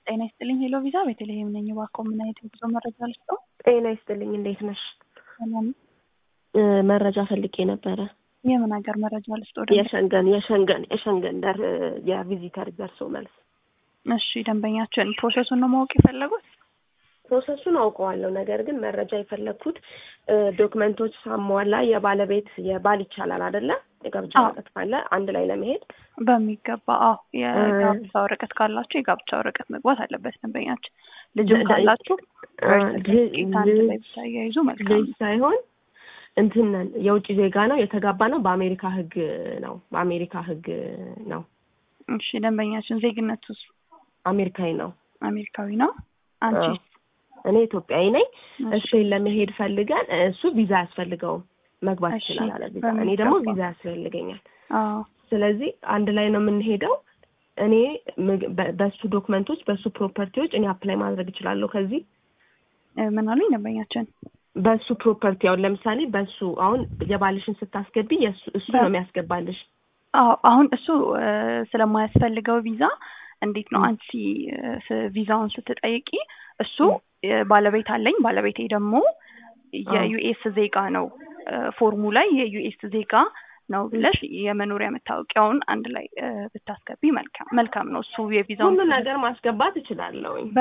ጤና ይስጥልኝ ሄሎ ቪዛ ቤተልሔም ነኝ። እባክዎ ምን አይነት የጉዞ መረጃ ልስጥዎ? ጤና ይስጥልኝ እንዴት ነሽ? ሰላም። መረጃ ፈልጌ ነበረ። የምን ሀገር መረጃ ልስጥዎ? የሸንገን የቪዚተር ደርሶ መልስ። እሺ ደንበኛችን ፕሮሰሱን ነው ማወቅ የፈለጉት? ፕሮሰሱን አውቀዋለሁ። ነገር ግን መረጃ የፈለኩት ዶክመንቶች ሳሟላ የባል ይቻላል አይደለ? የጋብቻ ወረቀት ካለ አንድ ላይ ለመሄድ በሚገባ አዎ። የጋብቻ ወረቀት ካላችሁ የጋብቻ ወረቀት መግባት አለበት ደንበኛችን። ልጅም ካላችሁ አንድ ላይ ብታያይዙ መልካም። ልጅ ሳይሆን እንትን የውጭ ዜጋ ነው፣ የተጋባ ነው፣ በአሜሪካ ህግ ነው። እሺ ደንበኛችን ዜግነቱስ? አሜሪካዊ ነው። አሜሪካዊ ነው። አንቺ? እኔ ኢትዮጵያዊ ነኝ። እሱን ለመሄድ ፈልገን እሱ ቪዛ ያስፈልገው መግባት ይችላል አለ ቪዛ። እኔ ደግሞ ቪዛ ያስፈልገኛል። ስለዚህ አንድ ላይ ነው የምንሄደው። እኔ በሱ ዶክመንቶች በሱ ፕሮፐርቲዎች እኔ አፕላይ ማድረግ እችላለሁ። ከዚህ ምን አሉኝ ደንበኛችን? በሱ ፕሮፐርቲ አሁን ለምሳሌ በሱ አሁን የባልሽን ስታስገቢ እሱ ነው የሚያስገባልሽ። አሁን እሱ ስለማያስፈልገው ቪዛ እንዴት ነው አንቺ ቪዛውን ስትጠይቂ እሱ ባለቤት አለኝ ባለቤቴ ደግሞ የዩኤስ ዜጋ ነው ፎርሙ ላይ የዩኤስ ዜጋ ነው ብለሽ የመኖሪያ መታወቂያውን አንድ ላይ ብታስገቢ መልካም ነው። እሱ የቪዛውን ሁሉ ነገር ማስገባት እችላለሁ።